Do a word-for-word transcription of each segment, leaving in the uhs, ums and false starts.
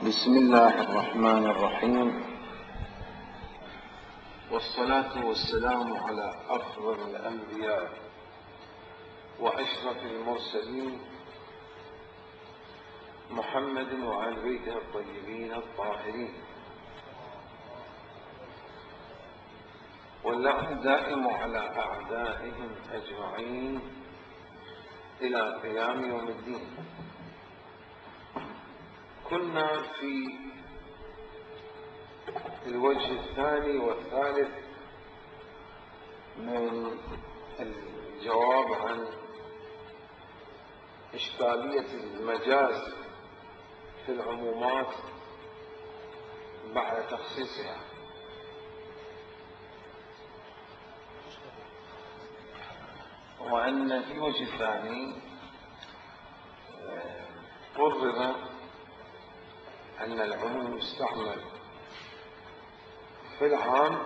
بسم الله الرحمن الرحيم، والصلاة والسلام على أفضل الأنبياء وأشرف المرسلين محمد وعلى بيته الطيبين الطاهرين، واللعن دائم على أعدائهم أجمعين إلى قيام يوم الدين. كنا في الوجه الثاني والثالث من الجواب عن إشكالية المجاز في العمومات بعد تخصيصها، وأن في الوجه الثاني قرر أن العموم يستعمل في العام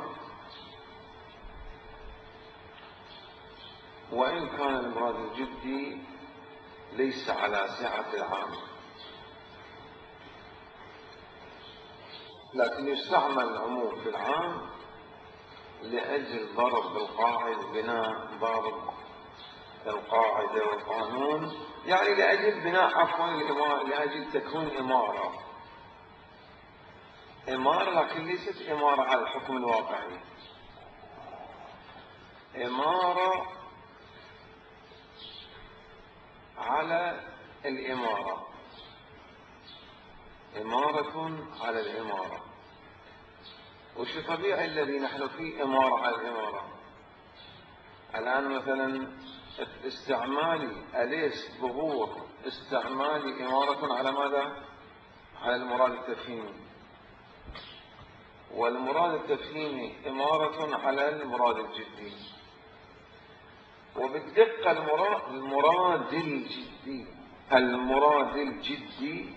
وإن كان المراد الجدي ليس على سعة العام، لكن يستعمل العموم في العام لأجل ضرب القاعدة، بناء ضرب القاعدة والقانون، يعني لأجل بناء عفوا لأجل تكون إمارة إمارة لكن ليست إمارة على الحكم الواقعي، إمارة على الإمارة، إمارة على الإمارة. وش طبيعي الذي نحن فيه إمارة على الإمارة؟ الآن مثلا استعمالي أليس ظهور استعمالي إمارة على ماذا؟ على المراد التفهيمي، والمراد التفهيمي إمارة على المراد الجدي، وبالدقة المراد, المراد الجدي المراد الجدي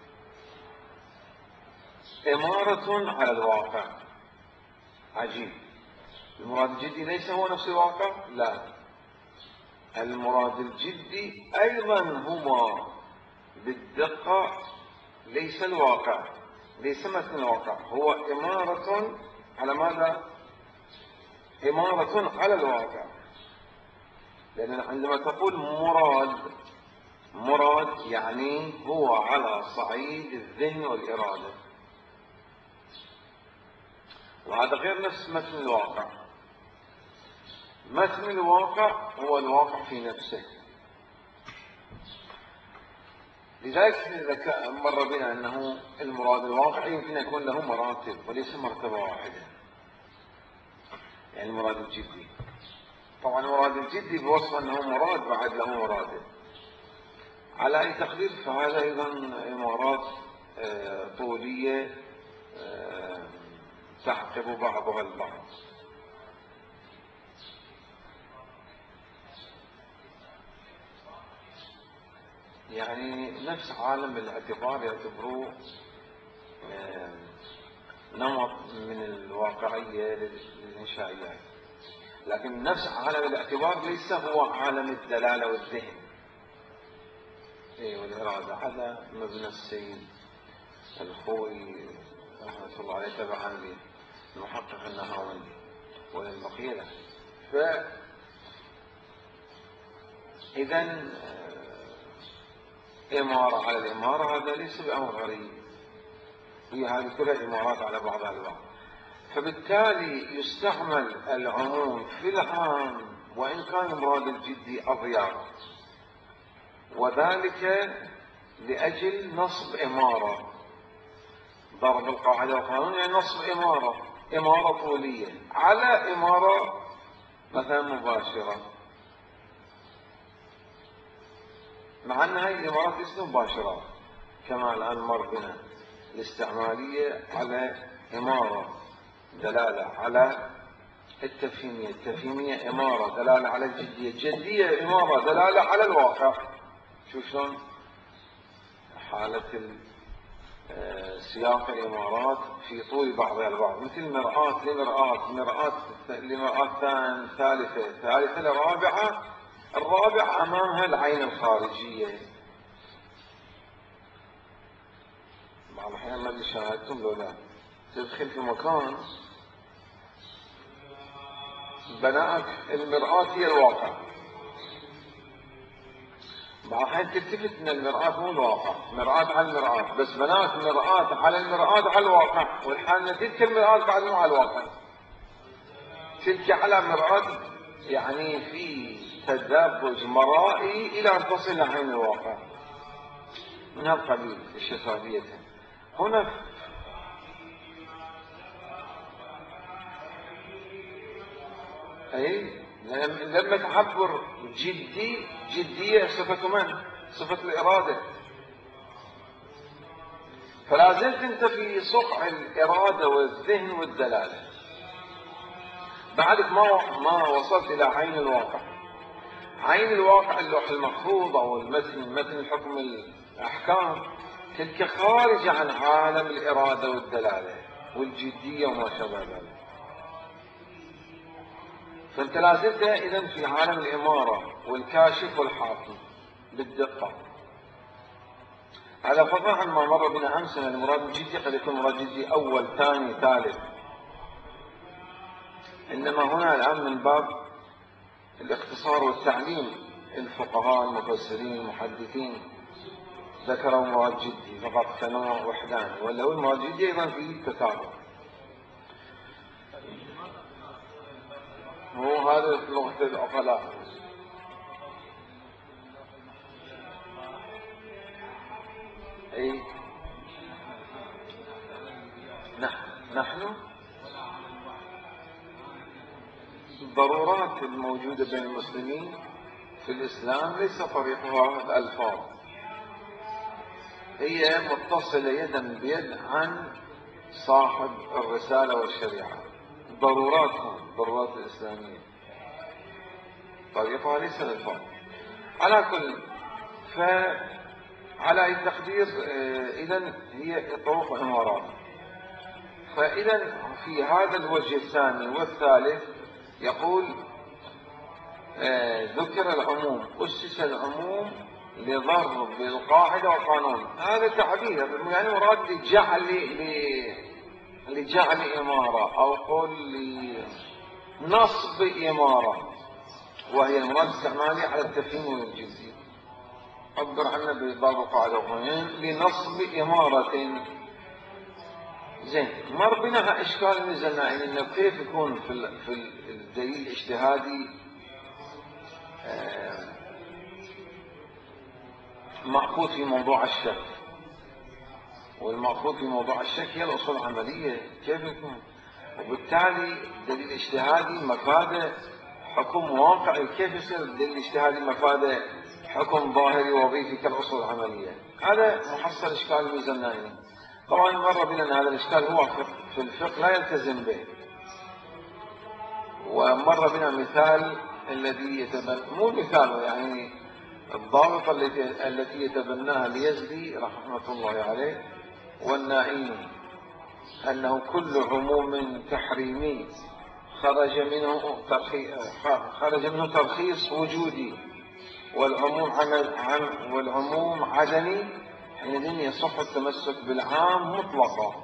إمارة على الواقع. عجيب، المراد الجدي ليس هو نفس الواقع؟ لا، المراد الجدي أيضا هما بالدقة ليس الواقع، ليس مثل الواقع، هو إمارة على ماذا؟ إمارة على الواقع. لأن عندما تقول مراد مراد يعني هو على صعيد الذهن والإرادة، وهذا غير نفس مثل الواقع. مثل الواقع هو الواقع في نفسه. لذلك مر بنا أنه المراد الواقعي يمكن أن يكون له مراتب وليس مرتبة واحدة، يعني المراد الجدي. طبعا المراد الجدي بوصف أنه مراد بعد له مراد على أي تقدير، فهذا أيضا إمارات طولية تعقب بعضها البعض. يعني نفس عالم الاعتبار يعتبروه نمط من الواقعية للإنشائيات، لكن نفس عالم الاعتبار ليس هو عالم الدلالة والذهن والإرادة. هذا مبنى السيد الخوي رحمة الله عليه تبعا للمحقق النهاوندي وللمقيلة. فإذا إمارة على الإمارة هذا ليس بأمر غريب، هي هذه كلها إمارات على بعضها البعض. فبالتالي يستعمل العموم في العام وإن كان المراد الجدي أضيق، وذلك لأجل نصب إمارة، ضرب القاعدة والقانون يعني نصب إمارة إمارة طولية على إمارة مثلا مباشرة، مع أن هذه الإمارات ليست مباشرة كما الآن مر بنا. الاستعمالية على إمارة دلالة على التفهيمية، التفهيمية إمارة دلالة على الجدية، الجدية إمارة دلالة على الواقع. شوف شلون حالة سياق الإمارات في طول بعضها البعض، مثل مرآة لمرآة، مرآة لمرآة ثالثة، ثالثة لرابعة، الرابعة أمامها العين الخارجية. بعض الأحيان ما أدري شاهدتم لو لا، تدخل في مكان بناءك المرآة هي الواقع، بعض الأحيان تلتفت أن المرآة مو الواقع، مرآة على المرآة، بس بناءك مرآة على المرآة على الواقع، والحال أن تلك المرآة بعد مو على الواقع، تلك على مرآة، يعني في تدرج مرائي إلى أن تصل إلى عين الواقع من هالقبيل الشفافية. هنا أي لما تعبر جدي، جدية صفة من؟ صفة الإرادة، فلا زلت أنت في صقع الإرادة والذهن والدلالة، بعدك ما ما وصلت إلى عين الواقع. عين الواقع اللوح المحفوظ أو المتن، متن الحكم الأحكام، تلك خارجة عن عالم الإرادة والدلالة والجدية وما شابه ذلك. فأنت لازلت إذن في عالم الإمارة والكاشف والحاكم بالدقة. على فضلا عن ما مر بنا أمس أن المراد الجدي قد يكون مراد جدي أول ثاني ثالث، إنما هنا الآن من باب الاختصار والتعليم، الفقهاء المفسرين المحدثين ذكروا مراد جدي فقط كنوع وحداني، ولا هو المراد جدي أيضا في تتابع. هو هذا لغة العقلاء. أي نحن نحن الضرورات الموجودة بين المسلمين في الإسلام ليس طريقها الألفاظ، هي متصلة يدا بيد عن صاحب الرسالة والشريعة. ضروراتها الضرورات الإسلامية طريقها ليس الألفاظ. على كل، فعلى أي تقدير إذن هي طرق وإمارات. فإذا في هذا الوجه الثاني والثالث يقول آه ذكر العموم، أسس العموم لضرب القاعدة والقانون. هذا تعبير يعني مراد لجعل لجعل إمارة أو قول لنصب إمارة، وهي المراد استعمالها على التفهيم والجزء. عبر عنها بضرب القاعدة والقانون لنصب إمارة. زين، مر بنا إشكال نزلنا يعني إنه كيف يكون في في الدليل الاجتهادي مأخوذ في موضوع الشك، والمأخوذ في موضوع الشك هي الأصول العملية، كيف يكون؟ وبالتالي الدليل الاجتهادي مفاده حكم واقعي، كيف يصير الدليل الاجتهادي مفاده حكم ظاهري وظيفي كالأصول العملية؟ هذا محصل إشكال نزلنا يعني. طبعا مر بنا أن هذا الإشكال هو في الفقه لا يلتزم به، ومر بنا مثال الذي يتبنى، مو مثال يعني الضابطة التي التي يتبناها اليزدي رحمة الله عليه والنائين، أنه كل عموم تحريمي خرج منه خرج منه ترخيص وجودي، والعموم عن والعموم عدمي، حينئذ يصح التمسك بالعام مطلقا.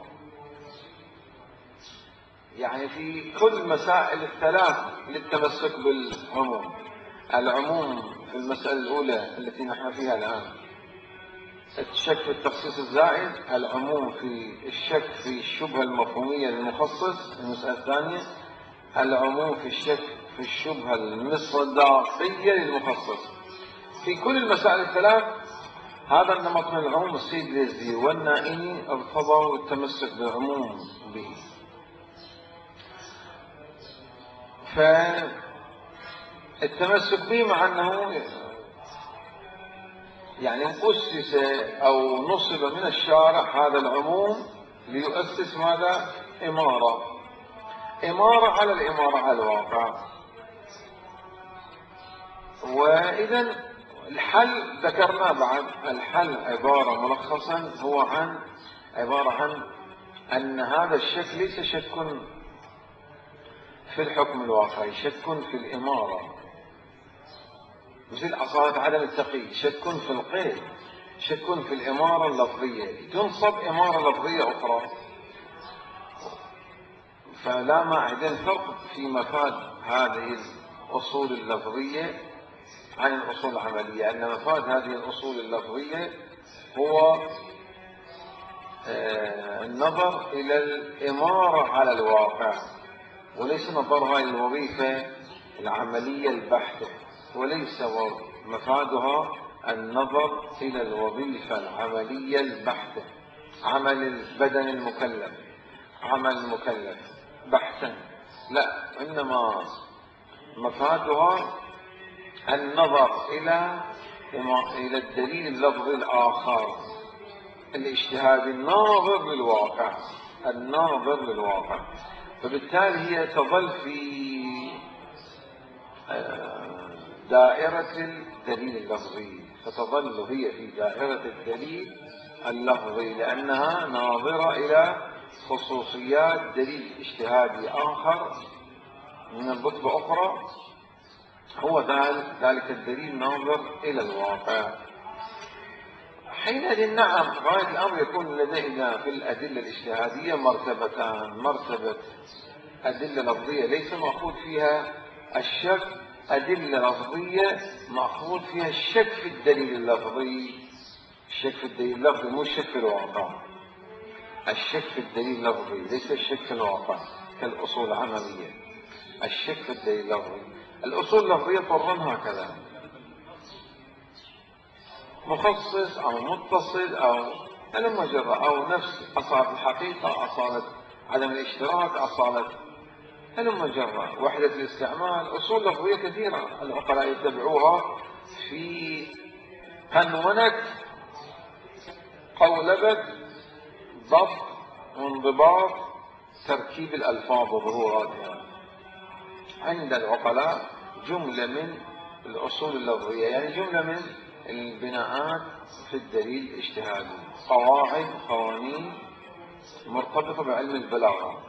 يعني في كل مسائل الثلاث للتمسك بالعموم. العموم في المسألة الأولى التي نحن فيها الآن الشك في التخصيص الزائد، العموم في الشك في الشبهة المفهومية للمخصص المسألة الثانية، العموم في الشك في الشبهة المصداقية للمخصص. في كل المسائل الثلاث هذا النمط من العموم السيد اليزدي والنائي ارتضوا التمسك بالعموم به. فالتمسك به مع أنه يعني أسس أو نصب من الشارع هذا العموم ليؤسس ماذا؟ إمارة، إمارة على الإمارة على الواقع. وإذا الحل ذكرنا بعد، الحل عبارة ملخصا هو عن عبارة عن أن هذا الشك ليس شك في الحكم الواقعي، شك في الإمارة، مثل أصالة عدم التقييد، شك في القيد. شك في الإمارة اللفظية، تنصب إمارة لفظية أخرى. فلا معدن فرق في مفاد هذه الأصول اللفظية عن الأصول العملية، أن مفاد هذه الأصول اللفظية هو النظر إلى الإمارة على الواقع، وليس نظرها إلى الوظيفة العملية البحتة، وليس مفادها النظر إلى الوظيفة العملية البحتة، عمل البدن المكلف، عمل المكلف بحثا، لا، إنما مفادها النظر إلى إلى الدليل اللفظي الآخر، الاجتهاد الناظر للواقع، الناظر للواقع. فبالتالي هي تظل في دائرة الدليل اللفظي، فتظل هي في دائرة الدليل اللفظي لأنها ناظرة إلى خصوصيات دليل اجتهادي آخر من الرتبة أخرى، هو ذلك الدليل ناظر إلى الواقع. حينئذ نعم، غاية الأمر يكون لدينا في الأدلة الاجتهادية مرتبتان: مرتبة أدلة لفظية ليس مأخوذ فيها الشك، أدلة لفظية مأخوذ فيها الشك في الدليل اللفظي. الشك في الدليل اللفظي مو الشك في الواقع، الشك في الدليل اللفظي ليس الشك في الواقع كالأصول العملية، الشك في الدليل اللفظي. الأصول اللفظية طرا هكذا، مخصص أو متصل أو المجرة أو نفس، أصالة الحقيقة، أصالة عدم الاشتراك، أصالة المجرة، وحدة الاستعمال. أصول لفظية كثيرة العقلاء يتبعوها في هنونة قولبة ضبط وانضباط تركيب الألفاظ وظهوراتها. عند العقلاء جملة من الأصول اللفظية، يعني جملة من البناءات في الدليل الاجتهادي، قواعد، قوانين مرتبطة بعلم البلاغة.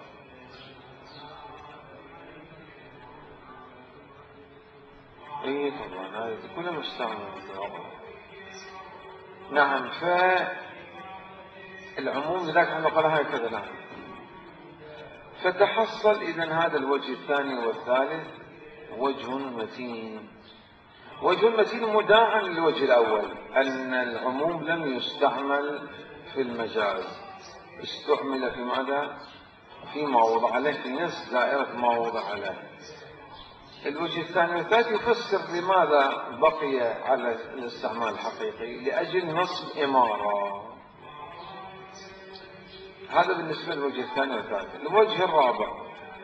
اي طبعا هذه كلها مستعملة في العقلاء. نعم، فالعموم لذلك احنا قالها هكذا. نعم، فتحصل إذن هذا الوجه الثاني والثالث وجه متين. وجه متين مداعا للوجه الأول، أن العموم لم يستعمل في المجاز، استعمل في ماذا؟ فيما وضع له، في نفس دائرة ما وضع له. الوجه الثاني والثالث يفسر لماذا بقي على الاستعمال الحقيقي، لأجل نصب إمارة. هذا بالنسبة للوجه الثاني والثالث. الوجه الرابع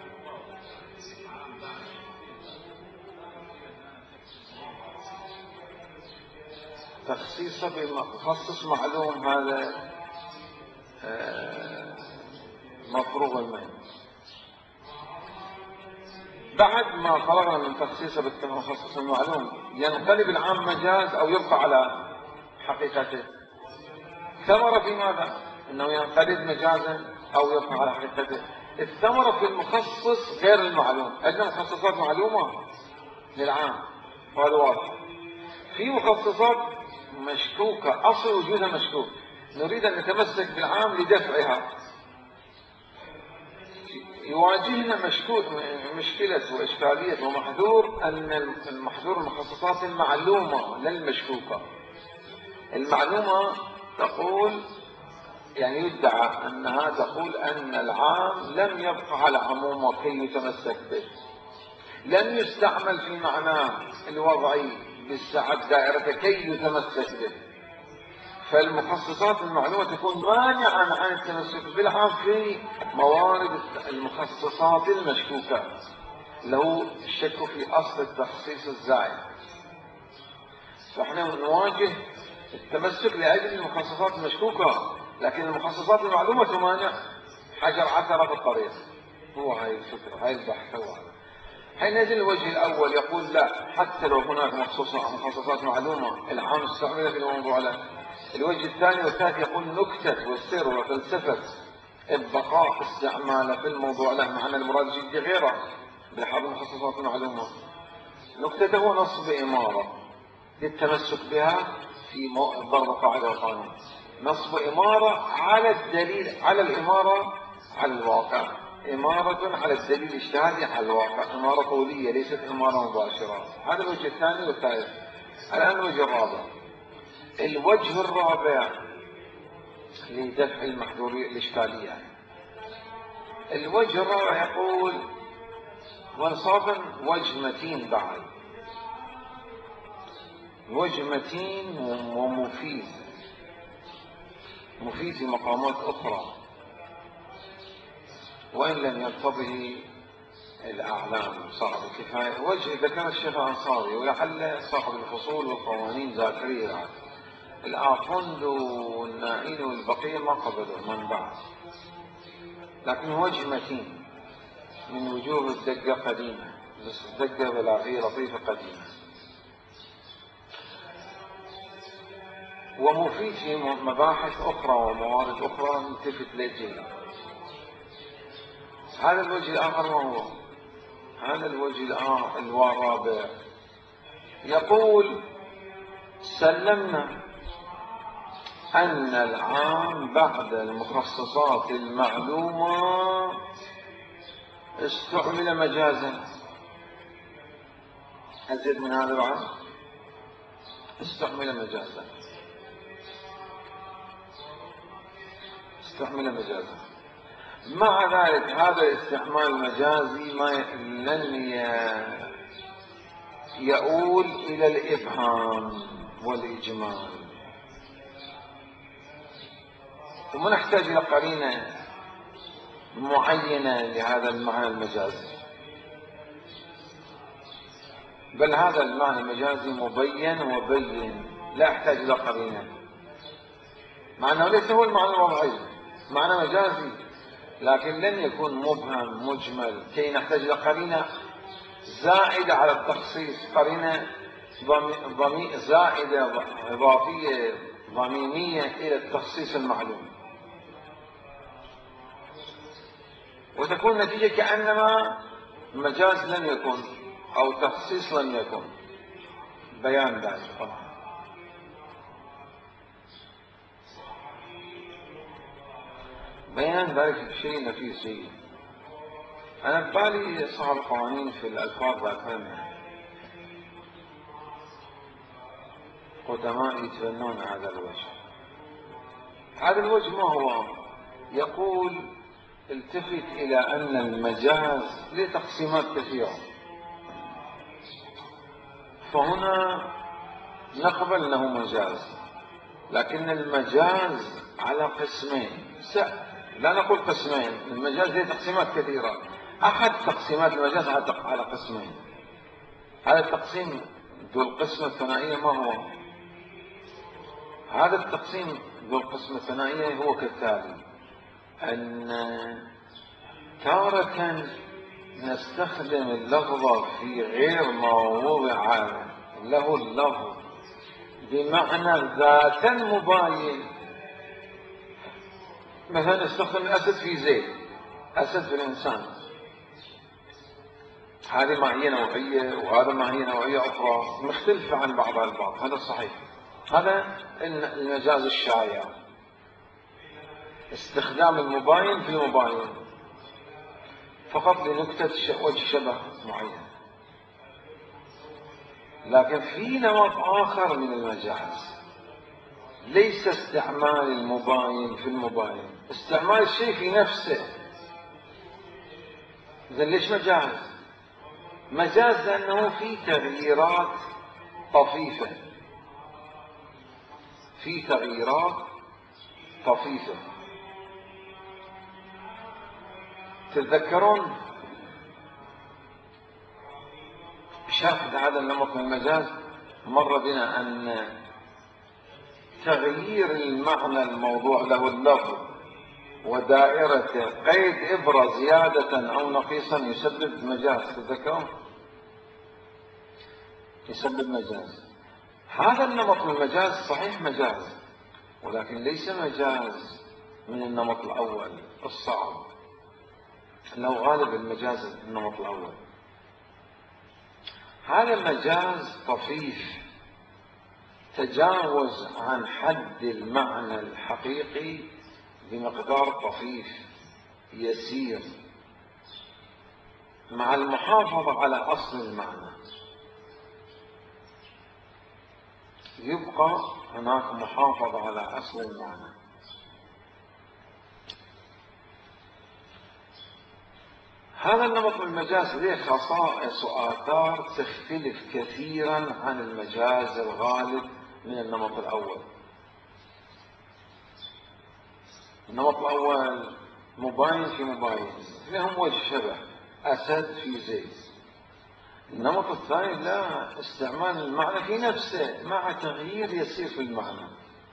تخصيص بمخصص معلوم، هذا مفروغ منه. بعد ما فرغنا من تخصيصه بالمخصص المعلوم، ينقلب العام مجاز أو يبقى على حقيقته. ثمرة في ماذا؟ أنه ينقلب مجازا أو يبقى على حقيقته. الثمرة في المخصص غير المعلوم. عندنا مخصصات معلومة للعام، وهذا واضح. في مخصصات مشكوكة، أصل وجودها مشكوك، نريد أن نتمسك بالعام لدفعها. يواجهنا مشكوك مشكلة وإشكالية ومحذور، أن المحذور المخصصات المعلومة لا المشكوكة. المعلومة تقول، يعني يدعى أنها تقول أن العام لم يبقى على عمومه كي يتمسك به، لم يستعمل في معناه الوضعي بالسعة دائرة كي يتمسك به. فالمخصصات المعلومة تكون مانعة عن التمسك بالعام في موارد المخصصات المشكوكة، له الشك في أصل التخصيص الزائد. فإحنا نواجه التمسك لأجل المخصصات المشكوكة، لكن المخصصات المعلومة تمانع. حجر عثرة في الطريق، هو هاي الفكرة، هاي البحث. هو حينئذ الوجه الأول يقول لا، حتى لو هناك مخصصات معلومة العام استعمل في الموضوع له. الوجه الثاني والثالث يقول نكتة والسر وفلسفة البقاء استعماله في الموضوع له، مع أن المراد جدي غيره بحضر مخصصات معلومة. نكتة هو نصب إمارة للتمسك بها في ضرب قاعدة وقانون. نصب إمارة على الدليل، على الإمارة على الواقع، إمارة على الدليل الاجتهادي على الواقع، إمارة قولية ليست إمارة مباشرة. هذا الوجه الثاني والثالث. الآن الوجه الرابع. الوجه الرابع لدفع المحظورية الإشكالية. الوجه الرابع يقول وانصافا وجه متين بعد، وجه متين ومفيد، مفيد في مقامات أخرى وإن لم يرتضه الأعلام صاحب الكفاية. وجه ذكر الشيخ الأنصاري ولعل صاحب الفصول والقوانين ذاكرية الآخند والنائين والبقية ما قبلوا من بعد، لكن وجه متين من وجوه الدقة قديمة، الدقة بلاغية لطيفة قديمة، ومفيد في مباحث أخرى وموارد أخرى نلتفت للجهة. هذا الوجه الآخر ما هو؟ هذا الوجه الرابع يقول سلمنا أن العام بعد المخصصات المعلومة استعمل مجازا. أزيد من هذا بعد؟ استعمل مجازا، استعمل مجازا. مع ذلك هذا الاستعمال المجازي ما لن يؤول إلى الإبهام والإجمال، وما نحتاج إلى قرينة معينة لهذا المعنى المجازي، بل هذا المعنى المجازي مبين وبين، لا يحتاج إلى قرينة، مع أنه ليس هو المعنى الوضعي، معنى مجازي لكن لن يكون مبهم مجمل كي نحتاج إلى قرينة زائدة على التخصيص، قرينة ضمي زائدة إضافية ضميمية إلى التخصيص المعلوم، وتكون نتيجة كأنما مجاز لم يكن أو تخصيص لم يكن. بيان ذلك طبعا. بيان ذلك شيء نفيسي. أنا ببالي صاحب القوانين في الألفاظ ذاكرنا قدماء يتبنون هذا الوجه. هذا الوجه ما هو؟ يقول التفت إلى أن المجاز له تقسيمات كثيرة، فهنا نقبل أنه مجاز، لكن المجاز على قسمين، لا نقول قسمين، المجاز له تقسيمات كثيرة. أحد تقسيمات المجاز على قسمين. هذا التقسيم ذو القسمة الثنائية ما هو؟ هذا التقسيم ذو القسمة الثنائية هو كالتالي: أن تارة نستخدم اللفظ في غير ما وضع له اللفظ بمعنى ذاتا مباين. مثلا نستخدم الأسد في زيد، أسد في الإنسان، هذه ماهية نوعية وهذا ماهية نوعية أخرى مختلفة عن بعضها البعض، هذا صحيح. هذا المجاز الشائع، استخدام المباين في المباين فقط لنكتة وجه شبه معين. لكن في نمط آخر من المجاز ليس استعمال المباين في المباين، استعمال الشيء في نفسه. إذن ليش مجاز؟ مجاز لأنه في تغييرات طفيفة، في تغييرات طفيفة. تتذكرون شاهد هذا النمط من المجاز مر بنا أن تغيير المعنى الموضوع له اللفظ ودائرته قيد إبرة زيادة أو نقيصا يسبب مجاز. تتذكرون؟ يسبب مجاز. هذا النمط من المجاز صحيح مجاز، ولكن ليس مجاز من النمط الأول الصعب، لو غالب المجاز النمط الأول. هذا مجاز طفيف تجاوز عن حد المعنى الحقيقي بمقدار طفيف يسير مع المحافظة على أصل المعنى. يبقى هناك محافظة على أصل المعنى. هذا النمط من المجاز له خصائص وآثار تختلف كثيرا عن المجاز الغالب من النمط الأول. النمط الأول مباين في مباين، لهم وجه شبه، أسد في زيد. النمط الثاني لا، استعمال المعنى في نفسه مع تغيير يسير في المعنى.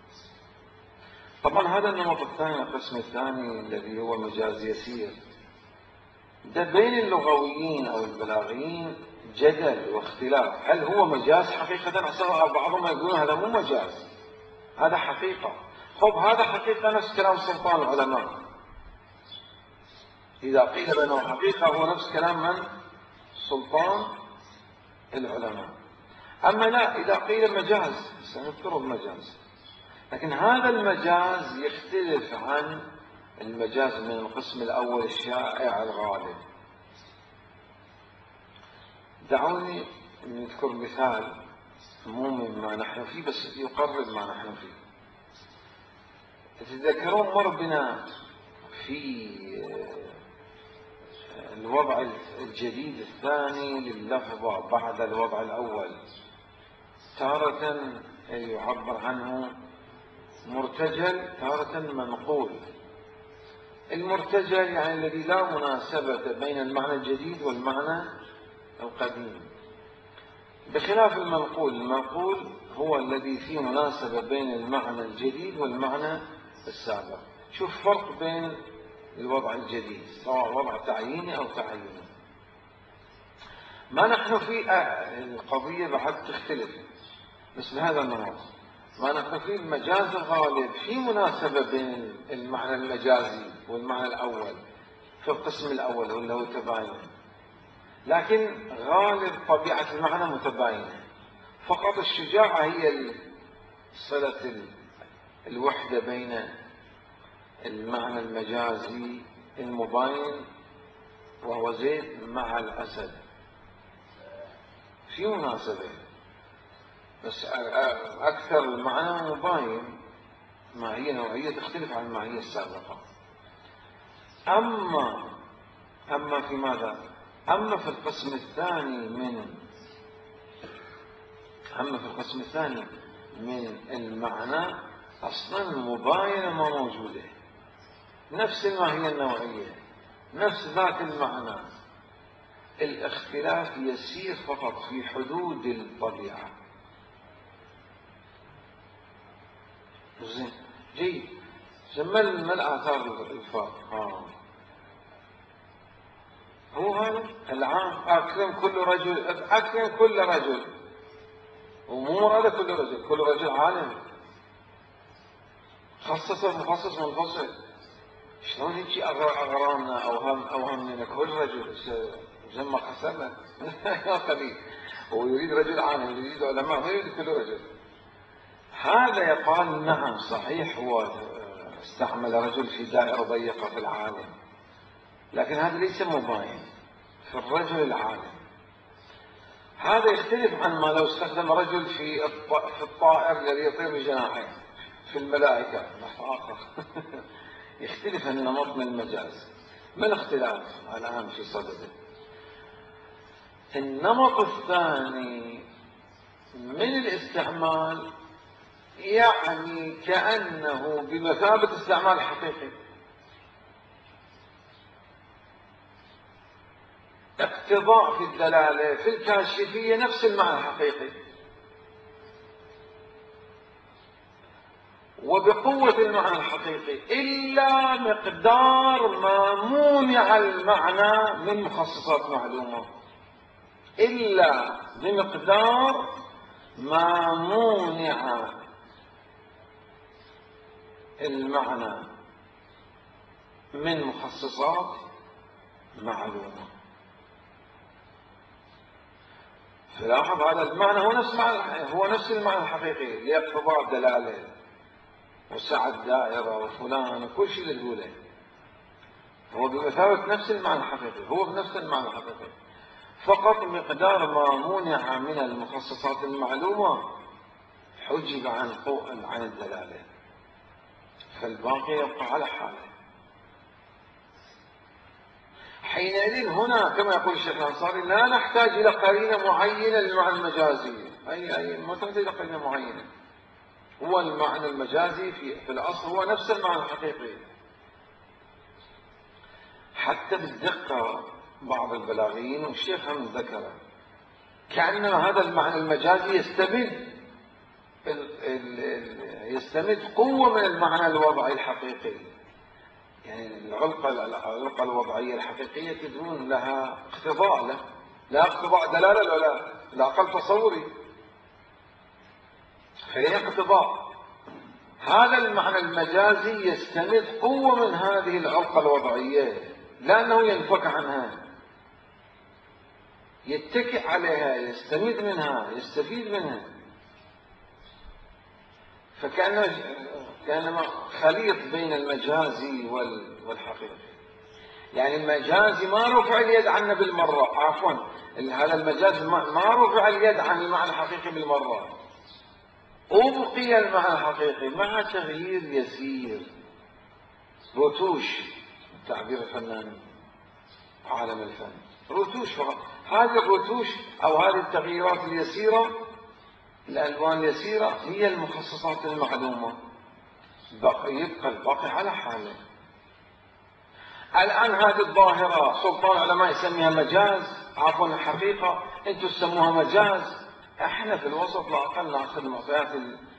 طبعا هذا النمط الثاني، القسم الثاني الذي هو مجاز يسير، ده بين اللغويين أو البلاغيين جدل واختلاف، هل هو مجاز حقيقة؟ أصلا بعضهم يقولون هذا مو مجاز، هذا حقيقة. خب هذا حقيقة نفس كلام سلطان العلماء، إذا قيل بأنه حقيقة هو نفس كلام من؟ سلطان العلماء. أما لا، إذا قيل مجاز سنفترض مجاز، لكن هذا المجاز يختلف عن المجاز من القسم الأول الشائع الغالب. دعوني نذكر مثال مو مما نحن فيه بس يقرب ما نحن فيه. تتذكرون مر بنا في الوضع الجديد الثاني لللفظة بعد الوضع الأول، تارة يعبر عنه مرتجل، تارة منقول. المرتجل يعني الذي لا مناسبة بين المعنى الجديد والمعنى القديم، بخلاف المنقول. المنقول هو الذي فيه مناسبة بين المعنى الجديد والمعنى السابق. شوف فرق بين الوضع الجديد، سواء وضع تعييني أو تعييني. ما نحن فيه القضية بعد تختلف، مثل هذا النمط ما نحن فيه المجاز الغالب في مناسبة بين المعنى المجازي والمعنى الأول في القسم الأول واللي هو تباين، لكن غالب طبيعة المعنى متباينة، فقط الشجاعة هي صلة الوحدة بين المعنى المجازي المباين وهو زيد مع الأسد في مناسبة، بس أكثر المعنى مباين، ما هي نوعية تختلف عن الماهية السابقة. أما أما في ماذا؟ أما في القسم الثاني من أما في القسم الثاني من المعنى أصلا المباينة ما موجودة، نفس الماهية النوعية، نفس ذات المعنى، الاختلاف يسير فقط في حدود الطبيعة. زين جيد. ما ما الآثار الفرق؟ آه. هو هذا العام، أكرم كل رجل، أكرم كل رجل، ومو مراد كل رجل، كل رجل عالم، خصص مخصص منفصل. شلون هيك أغرامنا أوهم أوهمنا كل رجل زي ما قسمنا يا قليل، هو يريد رجل عالم، يريد علماء، ما يريد كل رجل. هذا يقال نعم صحيح، هو استعمل رجل في دائرة ضيقة في العالم، لكن هذا ليس مباين في الرجل العالم. هذا يختلف عن ما لو استخدم رجل في في الطائر الذي يطير بجناحيه في الملائكة، نحو آخر. يختلف النمط من المجاز. ما الاختلاف الآن في صدده؟ النمط الثاني من الاستعمال يعني كأنه بمثابة استعمال حقيقي، اقتضاء في الدلالة في الكاشفية نفس المعنى الحقيقي، وبقوة المعنى الحقيقي، إلا مقدار ما مونع المعنى من مخصصات معلومة، إلا بمقدار ما مونع المعنى من مخصصات معلومة. لاحظ هذا المعنى هو نفس معنى هو نفس المعنى الحقيقي لاقتضاء الدلالة وسعة الدائرة وفلان وكل شيء اللي تقوله هو بمثابة نفس المعنى الحقيقي، هو بنفس المعنى الحقيقي، فقط مقدار ما منع من المخصصات المعلومة حجب عن عن الدلالة، فالباقي يبقى على حاله. حينئذ هنا كما يقول الشيخ الأنصاري لا نحتاج إلى قرينة معينة للمعنى المجازي، أي أي ما تحتاج إلى قرينة معينة، هو المعنى المجازي في, في الأصل هو نفس المعنى الحقيقي. حتى بالدقة بعض البلاغيين والشيخ هم ذكره كأنما هذا المعنى المجازي يستمد يستمد قوة من المعنى الوضعي الحقيقي، يعني العلقة العلقة الوضعية الحقيقية تدون لها اقتضاء، له لا اقتضاء دلالة ولا لا أقل تصوري، فهي اقتضاء. هذا المعنى المجازي يستمد قوة من هذه العلقة الوضعية، لأنه ينفك عنها، يتكئ عليها، يستمد منها، يستفيد منها، فكأنه كأنما خليط بين المجازي والحقيقي. يعني المجازي ما رفع اليد عنه بالمرة، عفوا هذا المجاز ما رفع اليد عن المعنى الحقيقي بالمرة، أبقي المعنى الحقيقي مع تغيير يسير، رتوش تعبير الفنان عالم الفن، رتوش فقط. هذه الرتوش أو هذه التغييرات اليسيرة، الألوان اليسيرة هي المخصصات المعلومة، بقى يبقى الباقي على حاله. الآن هذه الظاهرة سلطان العلماء يسميها مجاز، عفوا حقيقة أنتم تسموها مجاز، احنا في الوسط لا أقل نأخذ المعطيات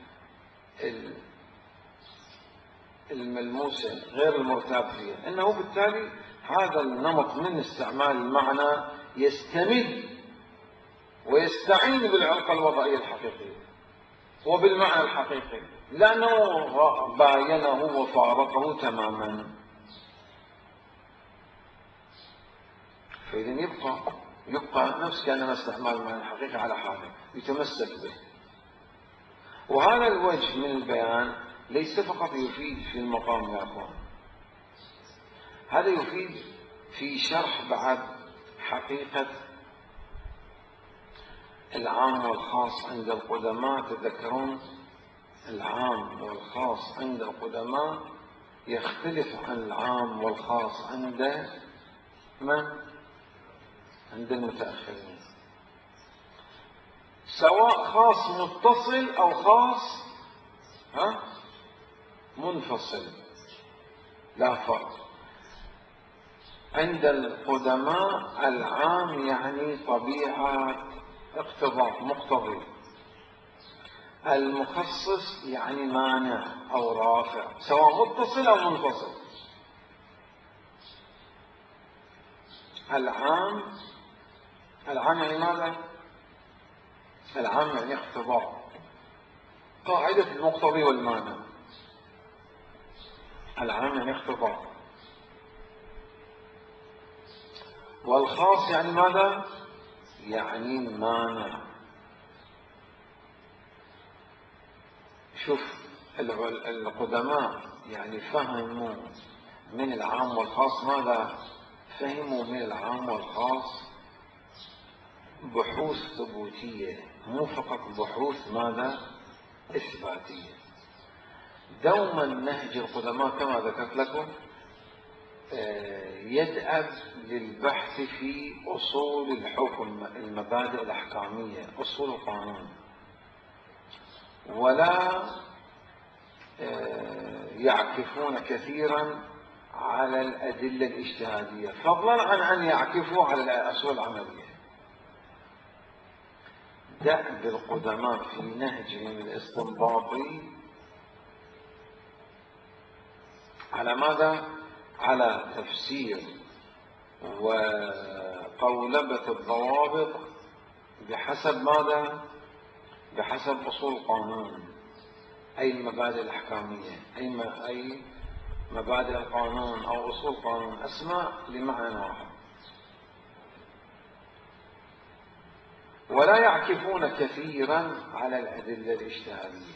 الملموسة غير المرتاب فيها، إنه بالتالي هذا النمط من استعمال المعنى يستمد ويستعين بالعلقة الوضعية الحقيقية وبالمعنى الحقيقي، لأنه باينه وفارقه تماما. فإذا يبقى يبقى نفس كأنما استعمال المعنى الحقيقي على حاله يتمسك به. وهذا الوجه من البيان ليس فقط يفيد في المقام يا أخوان، هذا يفيد في شرح بعد حقيقة العام والخاص عند القدماء. تذكرون العام والخاص عند القدماء يختلف عن العام والخاص عند من؟ عند المتأخرين، سواء خاص متصل أو خاص ها منفصل لا فرق. عند القدماء العام يعني طبيعة اقتضاء مقتضي، المخصص يعني مانع أو رافع سواء متصل أو منفصل. العام العام يعني ماذا؟ العام يعني اقتضاء، قاعدة المقتضي والمانع. العام يعني اقتضاء، والخاص يعني ماذا؟ يعني مانع. شوف القدماء يعني فهموا من العام والخاص ماذا؟ فهموا من العام والخاص بحوث ثبوتية، مو فقط بحوث ماذا؟ إثباتية. دوما نهج القدماء كما ذكرت لكم يدأب للبحث في أصول الحكم، المبادئ الأحكامية، أصول القانون، ولا يعكفون كثيرا على الأدلة الاجتهادية فضلا عن أن يعكفوا على الأصول العملية. دأب القدماء في نهجهم الاستنباطي على ماذا؟ على تفسير وقولبة الضوابط بحسب ماذا؟ بحسب أصول القانون، أي المبادئ الأحكامية، أي أي مبادئ القانون أو أصول القانون، أسماء لمعنى واحد. ولا يعكفون كثيرا على الأدلة الاجتهادية،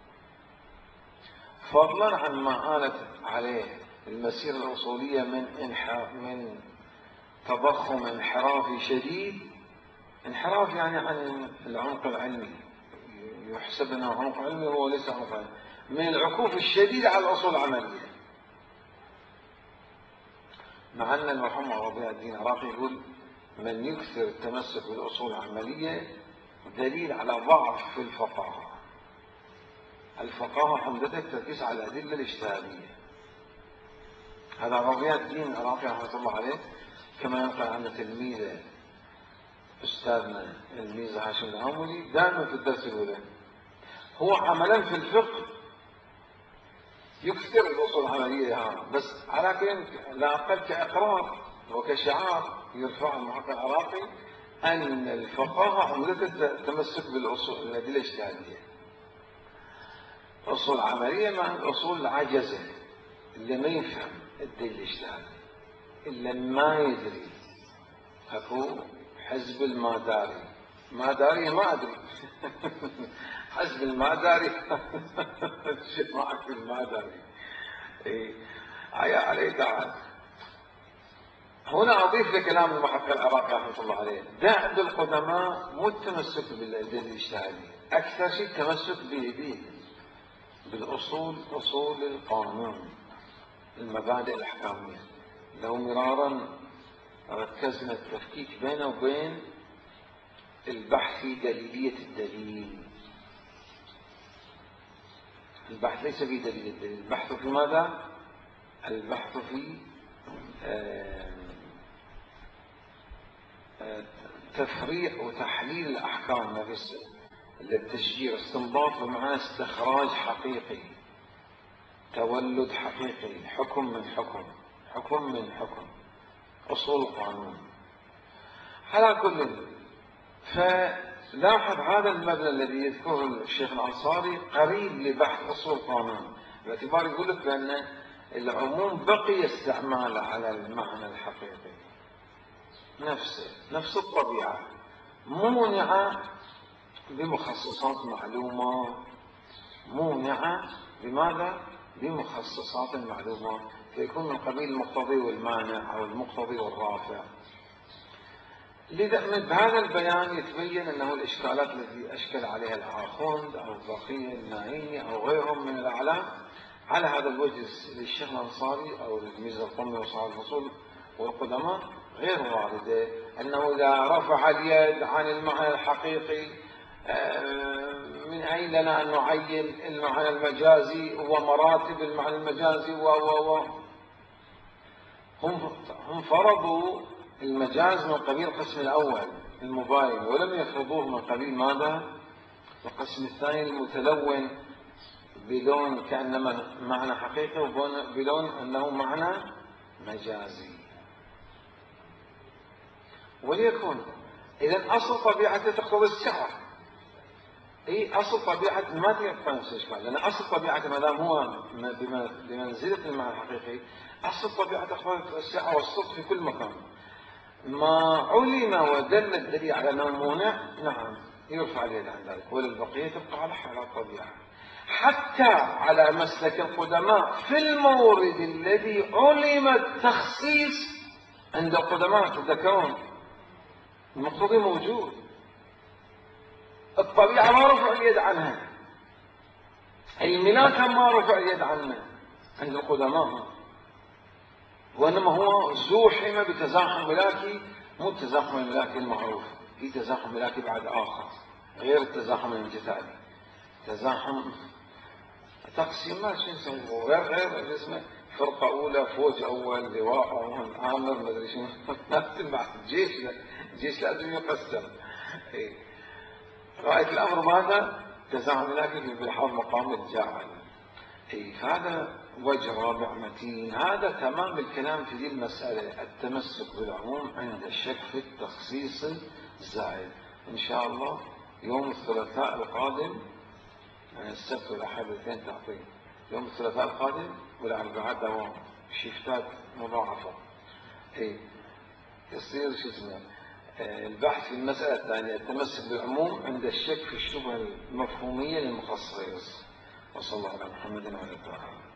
فضلا عن ما آلت عليه المسيرة الأصولية من من تضخم انحرافي شديد. انحراف يعني عن العمق العلمي، يحسب أنه عمق علمي وهو ليس عمق علمي، من العكوف الشديد على الأصول العملية. مع أن المرحوم ربيع الدين العراقي يقول من يكثر التمسك بالأصول العملية دليل على ضعف في الفقاهة. الفقاهة عمدتها التركيز على الأدلة الاجتهادية. هذا ربيع الدين العراقي رحمة الله عليه كما ينقل عن تلميذه أستاذنا الميزة هاشم العمولي دائما في الدرس الأولى هو عملا في الفقه يكثر الأصول العملية ها، بس على كل لا أقل كإقرار وكشعار يرفع المحقق العراقي أن الفقاهة عمدتها التمسك بالأصول الأدلة الاجتهادية. أصول عملية مع الأصول العجزة اللي ما يفهم الدليل الاجتهادي، اللي ما يدري. أكو حزب الماداري، ما داري ما أدري حزب الماداري جماعة الماداري إيه عيا عليه تعال. هنا أضيف لكلام المحقق العراقي رحمة الله عليه، ده عند القدماء مو التمسك بالأدلة الاجتهادية، أكثر شيء التمسك به بالأصول، أصول القانون، المبادئ الأحكامية. لو مرارا ركزنا التفكيك بينه وبين البحث في دليلية الدليل. البحث ليس في دليل الدليل، البحث في ماذا؟ البحث في تفريع وتحليل الأحكام نفسها، التشجير، استنباط بمعنى استخراج حقيقي، تولد حقيقي، حكم من حكم، حكم من حكم، أصول القانون. على كل، فلاحظ هذا المبنى الذي يذكره الشيخ الأنصاري قريب لبحث أصول القانون، باعتبار يقول لك بأن العموم بقي استعماله على المعنى الحقيقي نفسه، نفس الطبيعة، مونعة بمخصصات معلومة، مونعة بماذا؟ بمخصصات المعلومات، فيكون من قبيل المقتضي والمانع أو المقتضي والرافع. لذا بهذا البيان يتبين أنه الإشكالات التي أشكل عليها الآخوند أو البقية النائيني أو غيرهم من الأعلام على هذا الوجه للشيخ الأنصاري أو الميزة القومي وصاحب الفصول والقدماء غير واردة. أنه إذا رفع اليد عن المعنى الحقيقي من أين لنا أن نعين المعنى المجازي ومراتب المعنى المجازي و و و هم هم فرضوا المجاز من قبيل القسم الأول المباين، ولم يفرضوه من قبيل ماذا؟ القسم الثاني المتلون بلون كأنما معنى حقيقي وبلون أنه معنى مجازي. وليكن إذا أصل طبيعته تقتضي السعة. اي اصل طبيعه ما تقدر نفس الاشكال، لان اصل طبيعته ما دام هو بمنزله المعنى الحقيقي، اصل طبيعته تقتضي السعه والصدق في كل مكان. ما علم ودل الدليل على انه مونع، نعم يرفع اليد عن ذلك، وللبقيه تبقى على حال الطبيعه. حتى على مسلك القدماء في المورد الذي علم التخصيص عند القدماء تذكرون المقتضي موجود، الطبيعة ما رفع اليد عنها، الملاك ما رفع اليد عنها عند القدماء، وإنما هو زوحم بتزاحم ملاكي، مو التزاحم الملاكي المعروف، في تزاحم ملاكي بعد آخر غير التزاحم الانجتالي، تزاحم تقسيمات شو نسميه غير غير اسمه فرقة أولى، فوج أول، لواء أول، عامر، مدري شنو جيش جيش لازم يقسم. رأيت الأمر ماذا؟ تزاحم لكن في الحال مقام الجاعل. إيه هذا وجه رابع متين. هذا تمام الكلام في دي المسألة، التمسك بالعموم عند الشك في التخصيص الزائد. إن شاء الله يوم الثلاثاء القادم، يعني السبت والأحد الاثنين تعطيه، يوم الثلاثاء القادم والأربعاء دوام، شيفتات مضاعفة. إيه يصير شو اسمه البحث في المسألة الثانية التمسك بالعموم عند الشك في الشبهة المفهومية للمخصص، وصلى الله على محمد وعلى آله.